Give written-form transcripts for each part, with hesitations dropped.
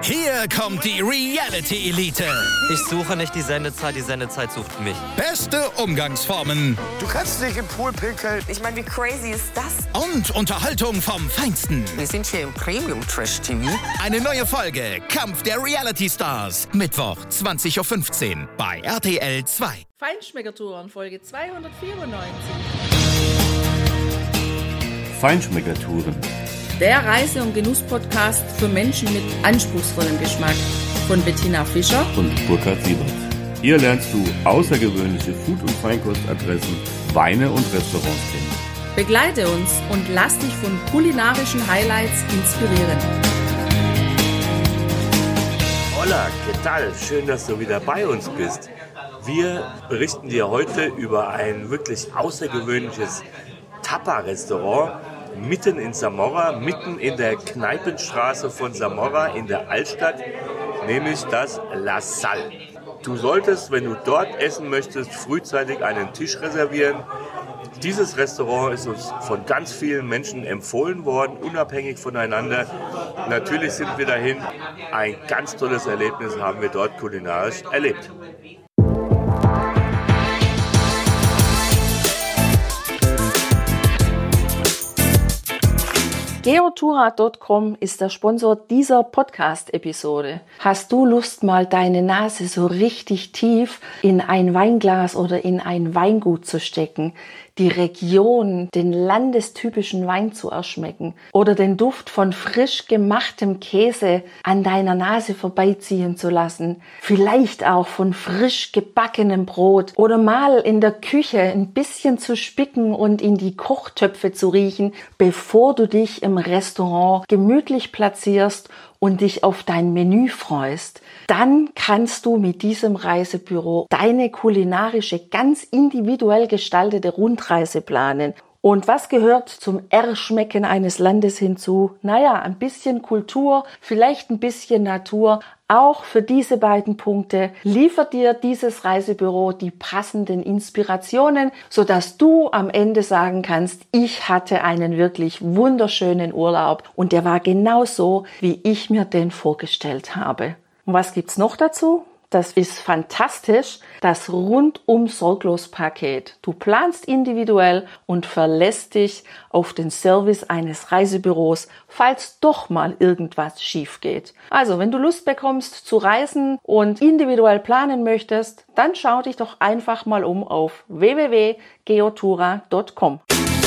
Hier kommt die Reality-Elite. Ich suche nicht die Sendezeit sucht mich. Beste Umgangsformen. Du kannst nicht im Pool pinkeln. Ich meine, wie crazy ist das? Und Unterhaltung vom Feinsten. Wir sind hier im Premium-Trash-TV. Eine neue Folge Kampf der Reality-Stars. Mittwoch, 20.15 Uhr bei RTL 2. Feinschmeckertouren, Folge 294. Feinschmeckertouren. Der Reise- und Genuss-Podcast für Menschen mit anspruchsvollem Geschmack. Von Bettina Fischer Und Burkhard Siebert. Hier lernst du außergewöhnliche Food- und Feinkostadressen, Weine und Restaurants kennen. Begleite uns und lass dich von kulinarischen Highlights inspirieren. Hola, ¿qué tal? Schön, dass du wieder bei uns bist. Wir berichten dir heute über ein wirklich außergewöhnliches Tapa-Restaurant mitten in Zamora, mitten in der Kneipenstraße von Zamora in der Altstadt, nämlich das La Sal. Du solltest, wenn du dort essen möchtest, frühzeitig einen Tisch reservieren. Dieses Restaurant ist uns von ganz vielen Menschen empfohlen worden, unabhängig voneinander. Natürlich sind wir dahin. Ein ganz tolles Erlebnis haben wir dort kulinarisch erlebt. Geotura.com ist der Sponsor dieser Podcast-Episode. Hast du Lust, mal deine Nase so richtig tief in ein Weinglas oder in ein Weingut zu stecken, die Region, den landestypischen Wein zu erschmecken oder den Duft von frisch gemachtem Käse an deiner Nase vorbeiziehen zu lassen, vielleicht auch von frisch gebackenem Brot oder mal in der Küche ein bisschen zu spicken und in die Kochtöpfe zu riechen, bevor du dich im Restaurant gemütlich platzierst und dich auf dein Menü freust, dann kannst du mit diesem Reisebüro deine kulinarische, ganz individuell gestaltete Rundreise planen. Und was gehört zum Erschmecken eines Landes hinzu? Naja, ein bisschen Kultur, vielleicht ein bisschen Natur. Auch für diese beiden Punkte liefert dir dieses Reisebüro die passenden Inspirationen, sodass du am Ende sagen kannst, ich hatte einen wirklich wunderschönen Urlaub und der war genau so, wie ich mir den vorgestellt habe. Und was gibt's noch dazu? Das ist fantastisch, das Rundum-Sorglos-Paket. Du planst individuell und verlässt dich auf den Service eines Reisebüros, falls doch mal irgendwas schief geht. Also, wenn du Lust bekommst zu reisen und individuell planen möchtest, dann schau dich doch einfach mal um auf www.geotura.com.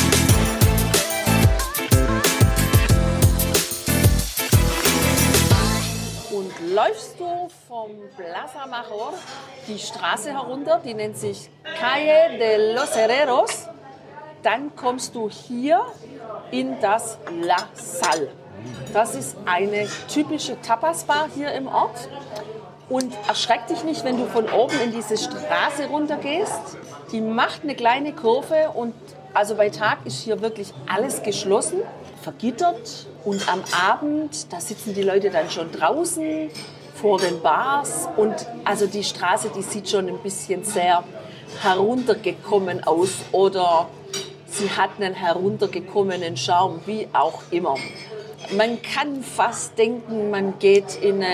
Läufst du vom Plaza Major die Straße herunter, die nennt sich Calle de los Herreros, dann kommst du hier in das La Sal. Das ist eine typische Tapas-Bar hier im Ort. Und erschreck dich nicht, wenn du von oben in diese Straße runtergehst. Die macht eine kleine Kurve und also bei Tag ist hier wirklich alles geschlossen, vergittert. Und am Abend, da sitzen die Leute dann schon draußen vor den Bars. Und also die Straße, die sieht schon ein bisschen sehr heruntergekommen aus. Oder sie hat einen heruntergekommenen Charme, wie auch immer. Man kann fast denken, man geht in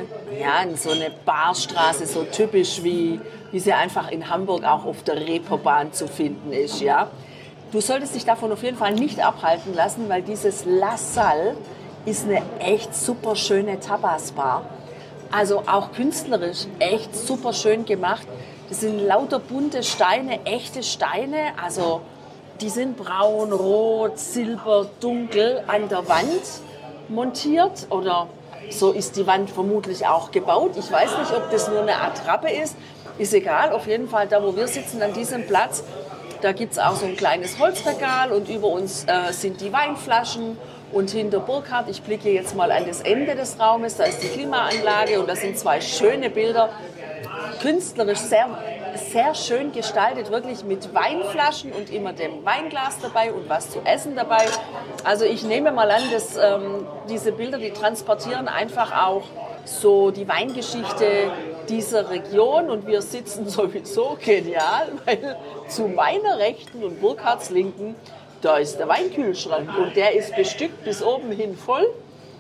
so eine Barstraße, so typisch wie sie einfach in Hamburg auch auf der Reeperbahn zu finden ist. Ja? Du solltest dich davon auf jeden Fall nicht abhalten lassen, weil dieses La Sal ist eine echt super schöne Tapas-Bar. Also auch künstlerisch echt super schön gemacht. Das sind lauter bunte Steine, echte Steine. Also die sind braun, rot, silber, dunkel an der Wand montiert. Oder so ist die Wand vermutlich auch gebaut. Ich weiß nicht, ob das nur eine Attrappe ist. Ist egal, auf jeden Fall da, wo wir sitzen, an diesem Platz. Da gibt es auch so ein kleines Holzregal und über uns sind die Weinflaschen und hinter Burkhard, ich blicke jetzt mal an das Ende des Raumes, da ist die Klimaanlage und da sind zwei schöne Bilder, künstlerisch sehr, sehr schön gestaltet, wirklich mit Weinflaschen und immer dem Weinglas dabei und was zu essen dabei. Also ich nehme mal an, dass diese Bilder, die transportieren einfach auch so die Weingeschichte dieser Region und wir sitzen sowieso genial, weil zu meiner Rechten und Burkhards Linken, da ist der Weinkühlschrank und der ist bestückt bis oben hin voll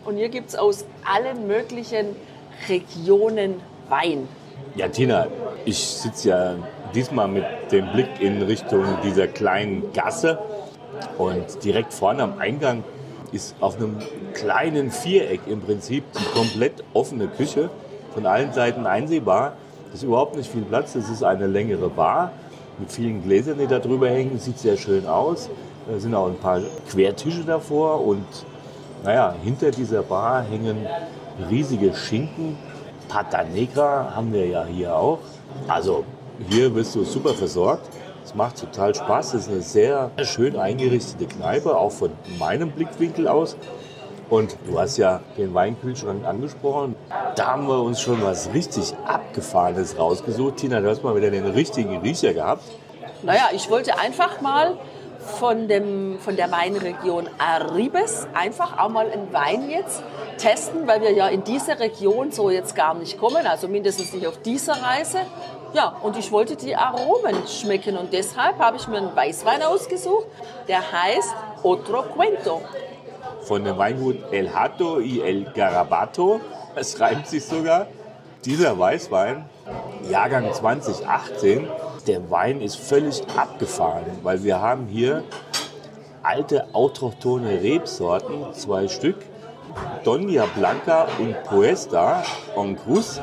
und hier gibt es aus allen möglichen Regionen Wein. Ja, Tina, ich sitze ja diesmal mit dem Blick in Richtung dieser kleinen Gasse und direkt vorne am Eingang ist auf einem kleinen Viereck im Prinzip die komplett offene Küche, von allen Seiten einsehbar. Das ist überhaupt nicht viel Platz, das ist eine längere Bar mit vielen Gläsern, die da drüber hängen, sieht sehr schön aus. Da sind auch ein paar Quertische davor und naja, hinter dieser Bar hängen riesige Schinken. Pata Negra haben wir ja hier auch. Also hier bist du super versorgt. Es macht total Spaß. Es ist eine sehr schön eingerichtete Kneipe, auch von meinem Blickwinkel aus. Und du hast ja den Weinkühlschrank angesprochen. Da haben wir uns schon was richtig Abgefahrenes rausgesucht. Tina, du hast mal wieder den richtigen Riecher gehabt. Naja, ich wollte einfach mal von der Weinregion Arribes einfach auch mal einen Wein jetzt testen, weil wir ja in diese Region so jetzt gar nicht kommen, also mindestens nicht auf dieser Reise. Ja, und ich wollte die Aromen schmecken und deshalb habe ich mir einen Weißwein ausgesucht, der heißt Otro Cuento. Von dem Weingut El Hato y El Garabato, es reimt sich sogar. Dieser Weißwein, Jahrgang 2018, der Wein ist völlig abgefahren, weil wir haben hier alte autochthone Rebsorten, 2 Stück, Doña Blanca und Puesta en Cruz.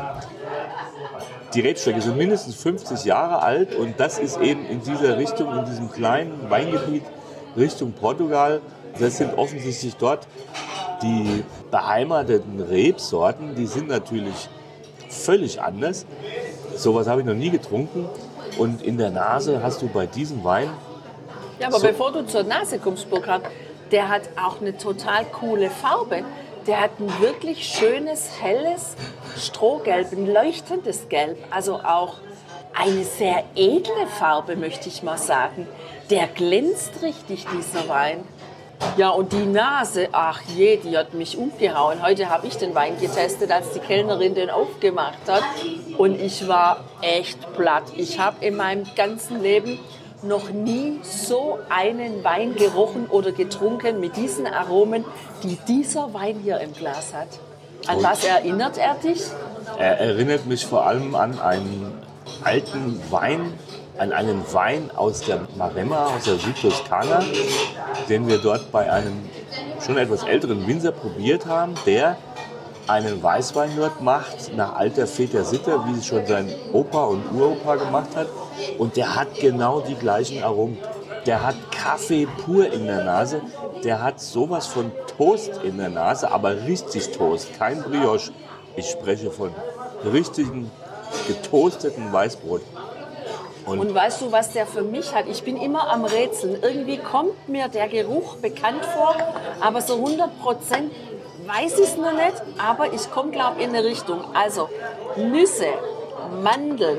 Die Rebstöcke sind mindestens 50 Jahre alt und das ist eben in dieser Richtung, in diesem kleinen Weingebiet Richtung Portugal. Das sind offensichtlich dort die beheimateten Rebsorten, die sind natürlich völlig anders. Sowas habe ich noch nie getrunken. Und in der Nase hast du bei diesem Wein... Ja, aber bevor du zur Nase kommst, Burkhard, der hat auch eine total coole Farbe. Der hat ein wirklich schönes, helles Strohgelb, ein leuchtendes Gelb. Also auch eine sehr edle Farbe, möchte ich mal sagen. Der glänzt richtig, dieser Wein. Ja, und die Nase, ach je, die hat mich umgehauen. Heute habe ich den Wein getestet, als die Kellnerin den aufgemacht hat. Und ich war echt platt. Ich habe in meinem ganzen Leben noch nie so einen Wein gerochen oder getrunken mit diesen Aromen, die dieser Wein hier im Glas hat. An was erinnert er dich? Er erinnert mich vor allem an einen alten Wein, an einen Wein aus der Maremma, aus der Südtoskana, den wir dort bei einem schon etwas älteren Winzer probiert haben, der einen Weißwein dort macht, nach alter Väter Sitte, wie es schon sein Opa und Uropa gemacht hat. Und der hat genau die gleichen Aromen. Der hat Kaffee pur in der Nase, der hat sowas von Toast in der Nase, aber richtig Toast, kein Brioche. Ich spreche von richtigen, getoasteten Weißbrot. Und weißt du, was der für mich hat? Ich bin immer am Rätseln. Irgendwie kommt mir der Geruch bekannt vor, aber so 100% weiß ich es noch nicht. Aber ich komme, glaube ich, in eine Richtung. Also Nüsse, Mandeln,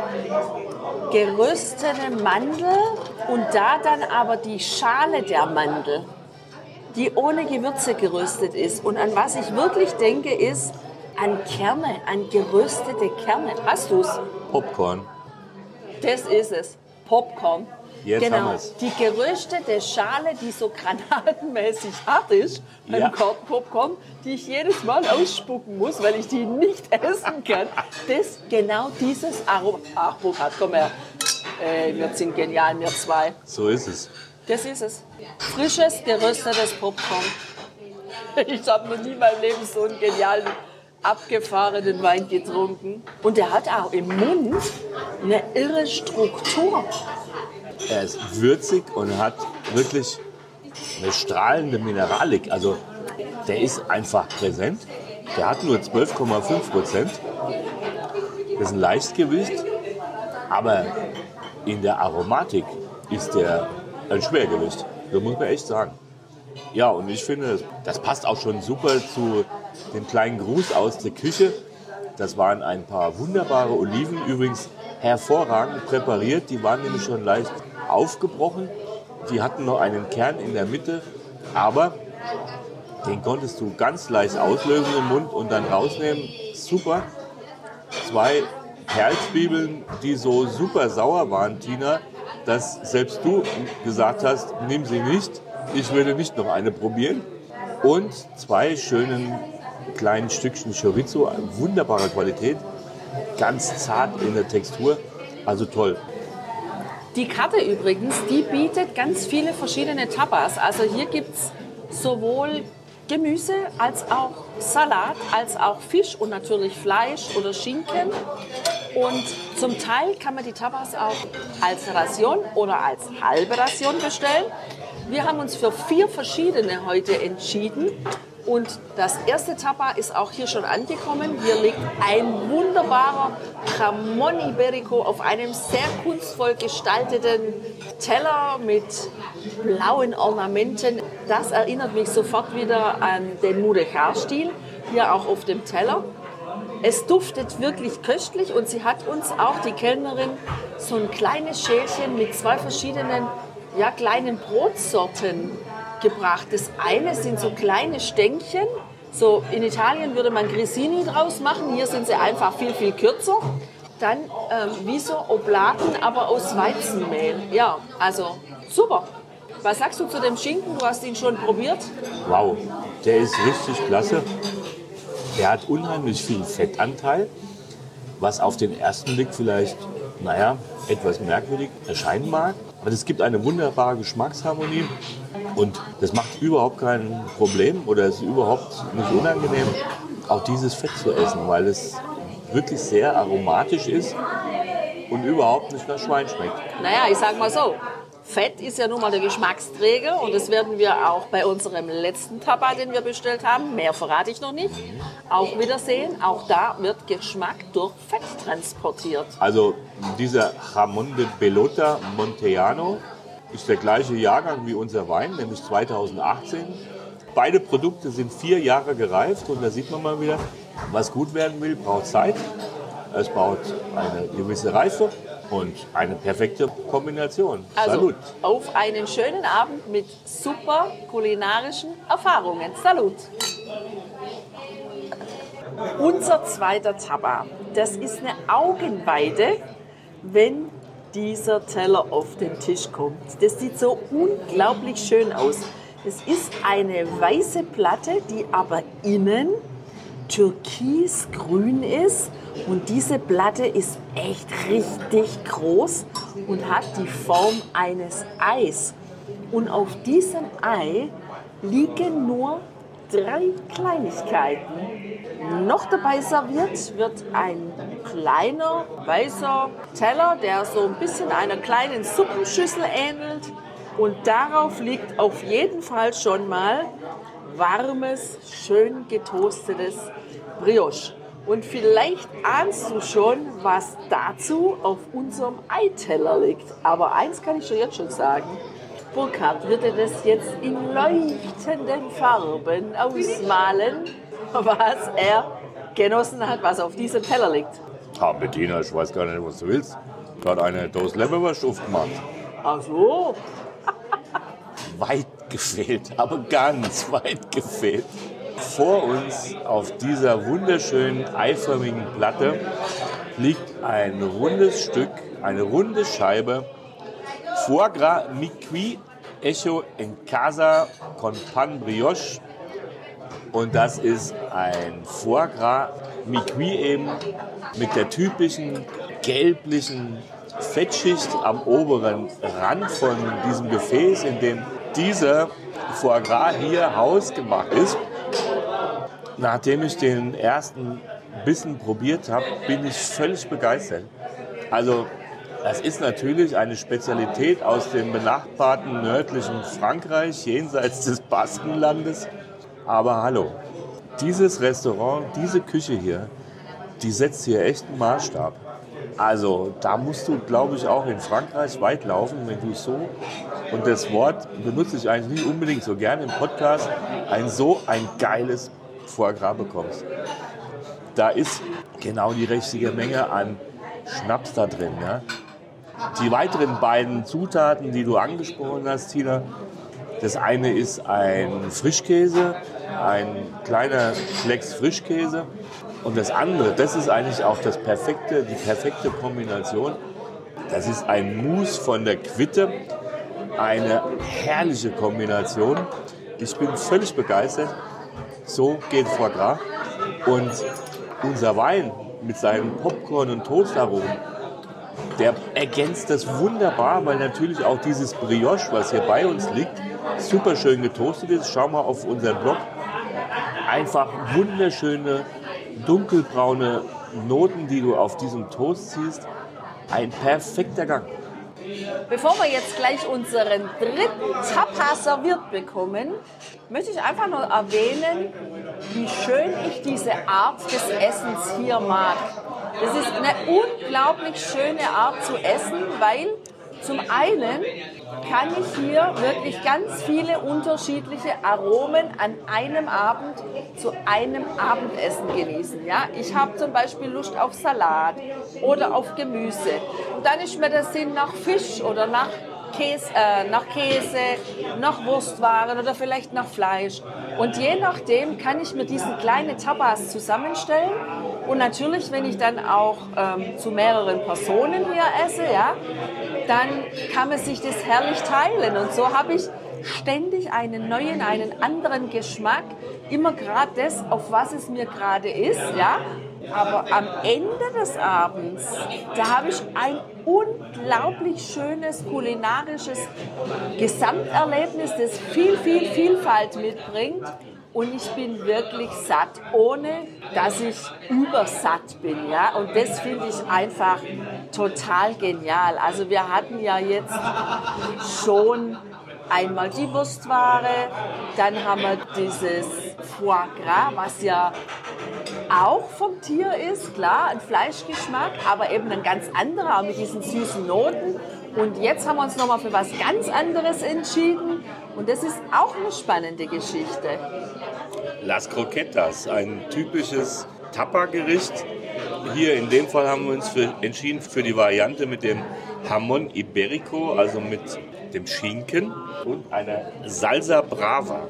geröstete Mandel und da dann aber die Schale der Mandel, die ohne Gewürze geröstet ist. Und an was ich wirklich denke, ist an Kerne, an geröstete Kerne. Hast du es? Popcorn. Das ist es. Popcorn. Jetzt haben genau. wir's. Die geröstete Schale, die so granatenmäßig hart ist, Ja. ein Popcorn, die ich jedes Mal ausspucken muss, weil ich die nicht essen kann. Das, genau dieses Aroma. Ach, Burkhard, komm her. Wir sind genial, wir zwei. So ist es. Das ist es. Frisches, geröstetes Popcorn. Ich habe noch nie in meinem Leben so einen genialen, abgefahrenen Wein getrunken. Und der hat auch im Mund eine irre Struktur. Er ist würzig und hat wirklich eine strahlende Mineralik. Also der ist einfach präsent. Der hat nur 12,5%. Das ist ein Leichtgewicht. Aber in der Aromatik ist der ein Schwergewicht. Das muss man echt sagen. Ja, und ich finde, das passt auch schon super zu dem kleinen Gruß aus der Küche. Das waren ein paar wunderbare Oliven, übrigens hervorragend präpariert. Die waren nämlich schon leicht aufgebrochen. Die hatten noch einen Kern in der Mitte, aber den konntest du ganz leicht auslösen im Mund und dann rausnehmen. Super. 2 Perlzwiebeln, die so super sauer waren, Tina, dass selbst du gesagt hast, nimm sie nicht. Ich würde nicht noch eine probieren. und 2 schönen kleinen Stückchen Chorizo, wunderbarer Qualität, ganz zart in der Textur, also toll. Die Karte übrigens, die bietet ganz viele verschiedene Tapas. Also hier gibt es sowohl Gemüse als auch Salat, als auch Fisch und natürlich Fleisch oder Schinken. Und zum Teil kann man die Tapas auch als Ration oder als halbe Ration bestellen. Wir haben uns für 4 verschiedene heute entschieden. Und das erste Tapa ist auch hier schon angekommen. Hier liegt ein wunderbarer Jamón Ibérico auf einem sehr kunstvoll gestalteten Teller mit blauen Ornamenten. Das erinnert mich sofort wieder an den Mudéjar-Stil, hier auch auf dem Teller. Es duftet wirklich köstlich und sie hat uns auch, die Kellnerin, so ein kleines Schälchen mit 2 verschiedenen kleinen Brotsorten gebracht. Das eine sind so kleine Stängchen, so in Italien würde man Grissini draus machen, hier sind sie einfach viel, viel kürzer. Dann wie so Oblaten, aber aus Weizenmehl. Ja, also super. Was sagst du zu dem Schinken? Du hast ihn schon probiert. Wow, der ist richtig klasse. Der hat unheimlich viel Fettanteil, was auf den ersten Blick vielleicht, etwas merkwürdig erscheinen mag. Aber es gibt eine wunderbare Geschmacksharmonie und das macht überhaupt kein Problem oder ist überhaupt nicht unangenehm, auch dieses Fett zu essen, weil es wirklich sehr aromatisch ist und überhaupt nicht nach Schwein schmeckt. Naja, ich sag mal so, Fett ist ja nun mal der Geschmacksträger und das werden wir auch bei unserem letzten Tapa, den wir bestellt haben, mehr verrate ich noch nicht, auch wieder sehen. Auch da wird Geschmack durch Fett transportiert. Also dieser Jamón de Bellota Montellano ist der gleiche Jahrgang wie unser Wein, nämlich 2018. Beide Produkte sind 4 Jahre gereift und da sieht man mal wieder, was gut werden will, braucht Zeit. Es braucht eine gewisse Reife und eine perfekte Kombination. Also Salut! Auf einen schönen Abend mit super kulinarischen Erfahrungen. Salut! Unser zweiter Tapa, das ist eine Augenweide, wenn dieser Teller auf den Tisch kommt. Das sieht so unglaublich schön aus. Es ist eine weiße Platte, die aber innen türkisgrün ist. Und diese Platte ist echt richtig groß und hat die Form eines Eis. Und auf diesem Ei liegen nur 3 Kleinigkeiten. Noch dabei serviert wird ein kleiner weißer Teller, der so ein bisschen einer kleinen Suppenschüssel ähnelt. Und darauf liegt auf jeden Fall schon mal warmes, schön getoastetes Brioche. Und vielleicht ahnst du schon, was dazu auf unserem Eiteller liegt. Aber eins kann ich dir jetzt schon sagen. Burkhard würde das jetzt in leuchtenden Farben ausmalen, was er genossen hat, was auf diesem Teller liegt. Bettina, ich weiß gar nicht, was du willst. Da hat eine Dose Leberwurst aufgemacht. Ach so. Weit gefehlt, aber ganz weit gefehlt. Vor uns auf dieser wunderschönen eiförmigen Platte liegt ein rundes Stück, eine runde Scheibe Foie Gras Mi-Cuit hecho en casa con pan brioche. Und das ist ein Foie Gras Mi-Cuit eben mit der typischen gelblichen Fettschicht am oberen Rand von diesem Gefäß, in dem dieser Foie Gras hier hausgemacht ist. Nachdem ich den ersten Bissen probiert habe, bin ich völlig begeistert. Also das ist natürlich eine Spezialität aus dem benachbarten nördlichen Frankreich, jenseits des Baskenlandes. Aber hallo, dieses Restaurant, diese Küche hier, die setzt hier echt einen Maßstab. Also da musst du, glaube ich, auch in Frankreich weit laufen, wenn du so, und das Wort benutze ich eigentlich nicht unbedingt so gerne im Podcast, ein geiles Foie Gras bekommst. Da ist genau die richtige Menge an Schnaps da drin. Ja? Die weiteren beiden Zutaten, die du angesprochen hast, Tina, das eine ist ein Frischkäse, ein kleiner Klecks Frischkäse. Und das andere, das ist eigentlich auch die perfekte Kombination. Das ist ein Mousse von der Quitte, eine herrliche Kombination Ich bin völlig begeistert. So geht Foie Gras. Und unser Wein mit seinen Popcorn- und Toastaromen, der ergänzt das wunderbar, weil natürlich auch dieses Brioche, was hier bei uns liegt, super schön getoastet ist. Schau mal auf unseren Blog. Einfach wunderschöne, dunkelbraune Noten, die du auf diesem Toast siehst. Ein perfekter Gang. Bevor wir jetzt gleich unseren dritten Tapas serviert bekommen, möchte ich einfach nur erwähnen, wie schön ich diese Art des Essens hier mag. Das ist eine unglaublich schöne Art zu essen, weil zum einen kann ich hier wirklich ganz viele unterschiedliche Aromen an einem Abend zu einem Abendessen genießen. Ja? Ich habe zum Beispiel Lust auf Salat oder auf Gemüse. Und dann ist mir der Sinn nach Fisch oder nach Käse, nach Wurstwaren oder vielleicht nach Fleisch. Und je nachdem kann ich mir diesen kleinen Tapas zusammenstellen. Und natürlich, wenn ich dann auch zu mehreren Personen hier esse, ja, dann kann man sich das herrlich teilen. Und so habe ich ständig einen neuen, einen anderen Geschmack. Immer gerade das, auf was es mir gerade ist. Ja. Aber am Ende des Abends, da habe ich ein unglaublich schönes kulinarisches Gesamterlebnis, das viel, viel Vielfalt mitbringt. Und ich bin wirklich satt, ohne dass ich übersatt bin. Ja? Und das finde ich einfach total genial. Also wir hatten ja jetzt schon einmal die Wurstware, dann haben wir dieses Foie Gras, was ja auch vom Tier ist, klar, ein Fleischgeschmack, aber eben ein ganz anderer mit diesen süßen Noten. Und jetzt haben wir uns nochmal für was ganz anderes entschieden und das ist auch eine spannende Geschichte. Las Croquetas, ein typisches Tapa-Gericht. Hier in dem Fall haben wir uns entschieden für die Variante mit dem Jamón Ibérico, also mit dem Schinken und einer Salsa Brava.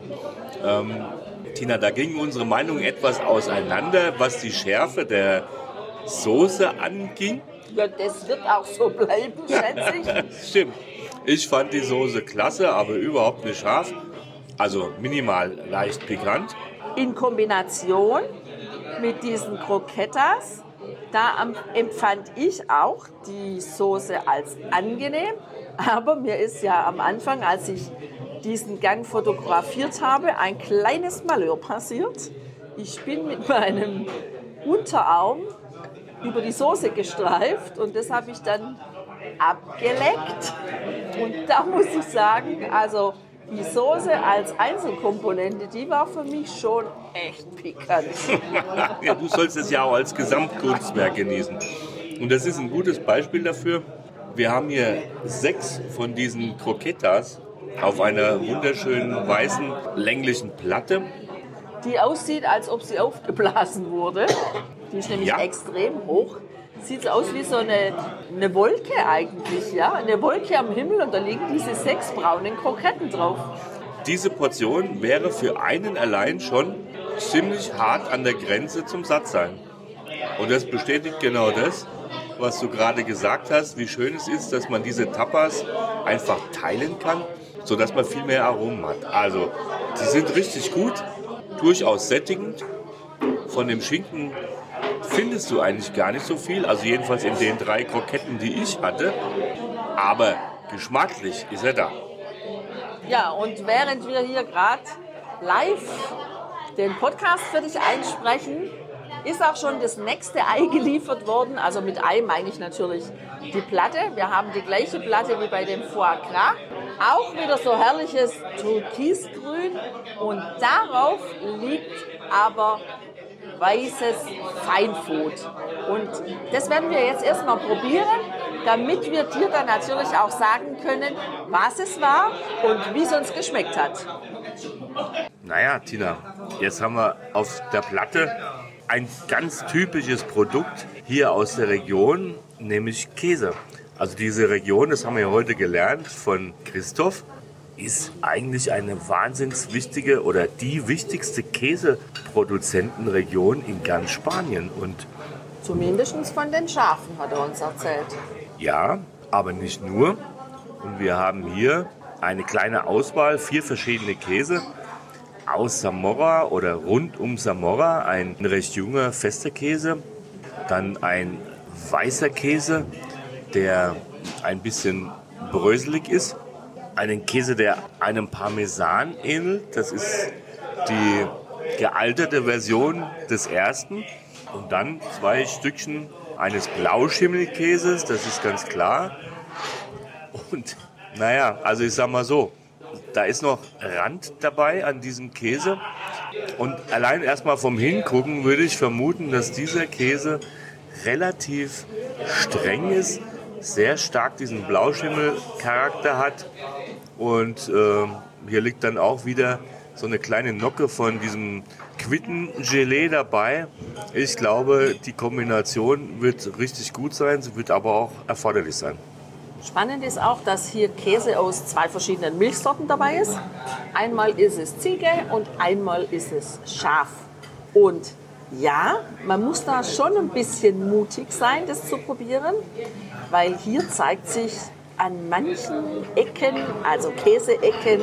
Tina, da gingen unsere Meinungen etwas auseinander, was die Schärfe der Soße anging. Ja, das wird auch so bleiben, schätze ich. Stimmt. Ich fand die Soße klasse, aber überhaupt nicht scharf. Also minimal leicht pikant. In Kombination mit diesen Croquetas, da empfand ich auch die Soße als angenehm. Aber mir ist ja am Anfang, als ich diesen Gang fotografiert habe, ein kleines Malheur passiert. Ich bin mit meinem Unterarm über die Soße gestreift und das habe ich dann abgeleckt. Und da muss ich sagen, also die Soße als Einzelkomponente, die war für mich schon echt pikant. Ja, du sollst es ja auch als Gesamtkunstwerk genießen. Und das ist ein gutes Beispiel dafür. Wir haben hier 6 von diesen Croquetas auf einer wunderschönen weißen länglichen Platte. Die aussieht, als ob sie aufgeblasen wurde. Die ist nämlich extrem hoch. Sieht so aus wie so eine Wolke eigentlich, ja? Eine Wolke am Himmel und da liegen diese 6 braunen Kroketten drauf. Diese Portion wäre für einen allein schon ziemlich hart an der Grenze zum Sattsein. Und das bestätigt genau das, was du gerade gesagt hast, wie schön es ist, dass man diese Tapas einfach teilen kann, sodass man viel mehr Aromen hat. Also, die sind richtig gut, durchaus sättigend. Von dem Schinken findest du eigentlich gar nicht so viel, also jedenfalls in den 3 Kroketten, die ich hatte. Aber geschmacklich ist er da. Ja, und während wir hier gerade live den Podcast für dich einsprechen, ist auch schon das nächste Ei geliefert worden. Also mit Ei meine ich natürlich die Platte. Wir haben die gleiche Platte wie bei dem Foie Gras. Auch wieder so herrliches Türkisgrün. Und darauf liegt aber weißes Feinfood. Und das werden wir jetzt erstmal probieren, damit wir dir dann natürlich auch sagen können, was es war und wie es uns geschmeckt hat. Naja, Tina, jetzt haben wir auf der Platte ein ganz typisches Produkt hier aus der Region, nämlich Käse. Also diese Region, das haben wir ja heute gelernt von Christoph, ist eigentlich eine wahnsinnig wichtige oder die wichtigste Käseproduzentenregion in ganz Spanien. Und zumindest von den Schafen, hat er uns erzählt. Ja, aber nicht nur. Und wir haben hier eine kleine Auswahl, 4 verschiedene Käse. aus Zamora oder rund um Zamora, ein recht junger, fester Käse. Dann ein weißer Käse, der ein bisschen bröselig ist. Einen Käse, der einem Parmesan ähnelt. Das ist die gealterte Version des ersten. Und dann 2 Stückchen eines Blauschimmelkäses, das ist ganz klar. Und naja, also ich sag mal so, da ist noch Rand dabei an diesem Käse. Und allein erstmal vom Hingucken würde ich vermuten, dass dieser Käse relativ streng ist, sehr stark diesen Blauschimmelcharakter hat. Und hier liegt dann auch wieder so eine kleine Nocke von diesem Quittengelee dabei. Ich glaube, die Kombination wird richtig gut sein, sie wird aber auch erforderlich sein. Spannend ist auch, dass hier Käse aus 2 verschiedenen Milchsorten dabei ist. Einmal ist es Ziege und einmal ist es Schaf. Und ja, man muss da schon ein bisschen mutig sein, das zu probieren, weil hier zeigt sich an manchen Ecken, also Käseecken,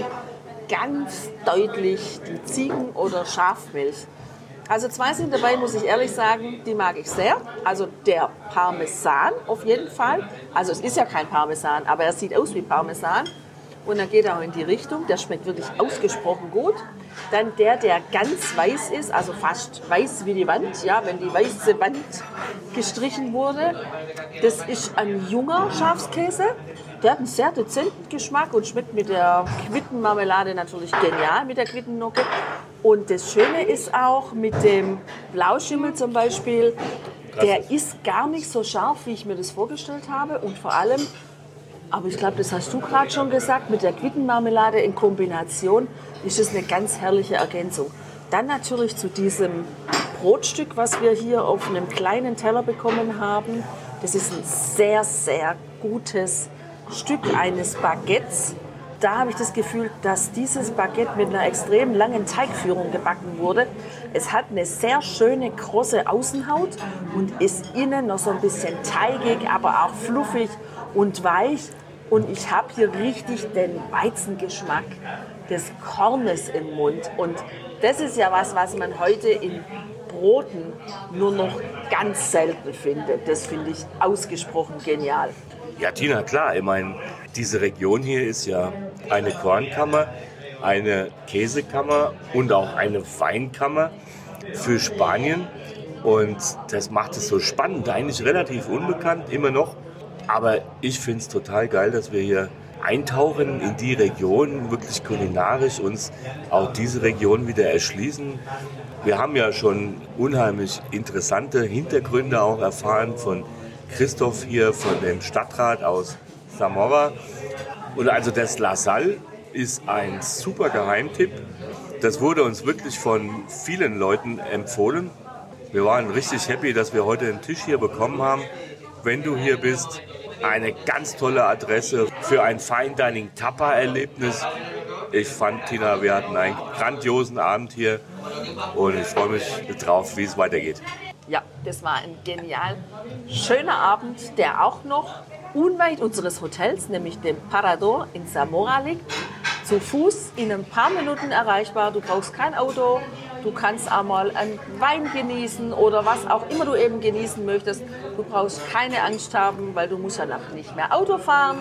ganz deutlich die Ziegen- oder Schafmilch. Also 2 sind dabei, muss ich ehrlich sagen, die mag ich sehr. Also der Parmesan auf jeden Fall. Also es ist ja kein Parmesan, aber er sieht aus wie Parmesan. Und er geht auch in die Richtung, der schmeckt wirklich ausgesprochen gut. Dann der ganz weiß ist, also fast weiß wie die Wand, ja, wenn die weiße Wand gestrichen wurde. Das ist ein junger Schafskäse. Der hat einen sehr dezenten Geschmack und schmeckt mit der Quittenmarmelade natürlich genial, mit der Quittennocke. Und das Schöne ist auch mit dem Blauschimmel zum Beispiel, der ist gar nicht so scharf, wie ich mir das vorgestellt habe. Und vor allem, aber ich glaube, das hast du gerade schon gesagt, mit der Quittenmarmelade in Kombination ist es eine ganz herrliche Ergänzung. Dann natürlich zu diesem Brotstück, was wir hier auf einem kleinen Teller bekommen haben. Das ist ein sehr, sehr gutes Stück eines Baguettes. Da habe ich das Gefühl, dass dieses Baguette mit einer extrem langen Teigführung gebacken wurde. Es hat eine sehr schöne, große Außenhaut und ist innen noch so ein bisschen teigig, aber auch fluffig und weich. Und ich habe hier richtig den Weizengeschmack des Kornes im Mund. Und das ist ja was man heute in Broten nur noch ganz selten findet. Das finde ich ausgesprochen genial. Ja, Tina, klar. Ich meine, diese Region hier ist ja eine Kornkammer, eine Käsekammer und auch eine Weinkammer für Spanien. Und das macht es so spannend, eigentlich relativ unbekannt, immer noch. Aber ich finde es total geil, dass wir hier eintauchen in die Region, wirklich kulinarisch uns auch diese Region wieder erschließen. Wir haben ja schon unheimlich interessante Hintergründe auch erfahren von Christoph hier, von dem Stadtrat aus Zamora. Und also das La Sal ist ein super Geheimtipp. Das wurde uns wirklich von vielen Leuten empfohlen. Wir waren richtig happy, dass wir heute einen Tisch hier bekommen haben. Wenn du hier bist, eine ganz tolle Adresse für ein Fine Dining Tapa-Erlebnis. Ich fand, Tina, wir hatten einen grandiosen Abend hier und ich freue mich drauf, wie es weitergeht. Ja, das war ein genial schöner Abend, der auch noch unweit unseres Hotels, nämlich dem Parador in Zamora liegt. Zu Fuß in ein paar Minuten erreichbar. Du brauchst kein Auto, du kannst auch mal einen Wein genießen oder was auch immer du eben genießen möchtest. Du brauchst keine Angst haben, weil du musst ja noch nicht mehr Auto fahren.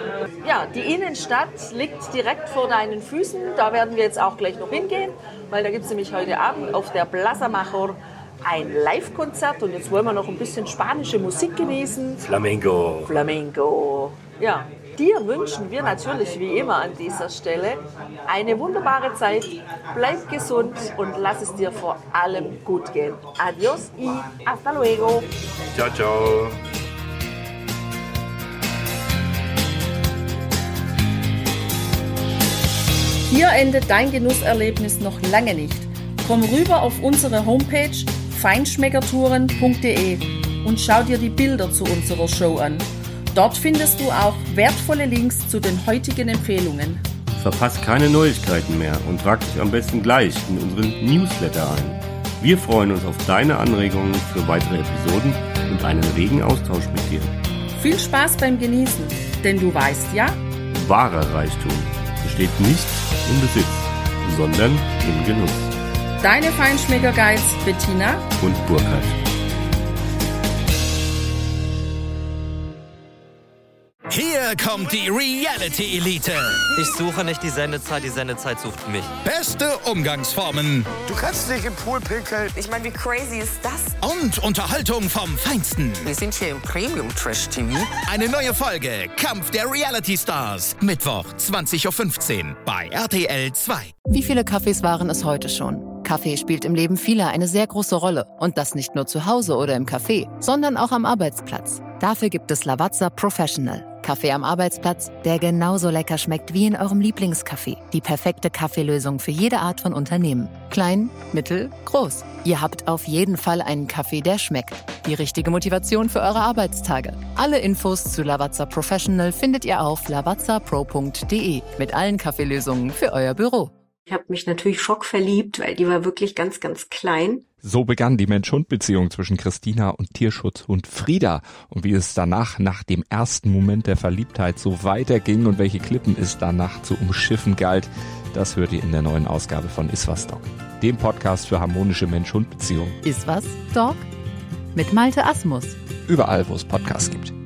Ja, die Innenstadt liegt direkt vor deinen Füßen. Da werden wir jetzt auch gleich noch hingehen, weil da gibt es nämlich heute Abend auf der Plaza Major ein Live-Konzert und jetzt wollen wir noch ein bisschen spanische Musik genießen. Flamenco. Flamenco. Ja, dir wünschen wir natürlich wie immer an dieser Stelle eine wunderbare Zeit. Bleib gesund und lass es dir vor allem gut gehen. Adiós y hasta luego. Ciao, ciao. Hier endet dein Genusserlebnis noch lange nicht. Komm rüber auf unsere Homepage feinschmeckertouren.de und schau dir die Bilder zu unserer Show an. Dort findest du auch wertvolle Links zu den heutigen Empfehlungen. Verpasst keine Neuigkeiten mehr und trag dich am besten gleich in unseren Newsletter ein. Wir freuen uns auf deine Anregungen für weitere Episoden und einen regen Austausch mit dir. Viel Spaß beim Genießen, denn du weißt ja, Wahrer Reichtum besteht nicht im Besitz, sondern im Genuss. Deine Feinschmecker-Guides Bettina Und Burkhard. Hier kommt die Reality Elite. Ich suche nicht die Sendezeit sucht mich. Beste Umgangsformen Du kannst nicht im Pool pinkeln. Ich meine, wie crazy ist das? und Unterhaltung vom Feinsten. Wir sind hier im Premium-Trash-TV. Eine neue Folge Kampf der Reality Stars. Mittwoch 20:15 Uhr bei RTL 2. Wie viele Kaffees waren es heute schon? Kaffee spielt im Leben vieler eine sehr große Rolle. Und das nicht nur zu Hause oder im Café, sondern auch am Arbeitsplatz. Dafür gibt es Lavazza Professional. Kaffee am Arbeitsplatz, der genauso lecker schmeckt wie in eurem Lieblingscafé. Die perfekte Kaffeelösung für jede Art von Unternehmen. Klein, mittel, groß. Ihr habt auf jeden Fall einen Kaffee, der schmeckt. Die richtige Motivation für eure Arbeitstage. Alle Infos zu Lavazza Professional findet ihr auf lavazzapro.de mit allen Kaffeelösungen für euer Büro. Ich habe mich natürlich schockverliebt, weil die war wirklich ganz, ganz klein. So begann die Mensch-Hund-Beziehung zwischen Christina und Tierschutzhund Frieda. Und wie es danach, nach dem ersten Moment der Verliebtheit, so weiterging und welche Klippen es danach zu umschiffen galt, das hört ihr in der neuen Ausgabe von Iswas Dog, dem Podcast für harmonische Mensch-Hund-Beziehungen. Iswas Dog? Mit Malte Asmus. Überall, wo es Podcasts gibt.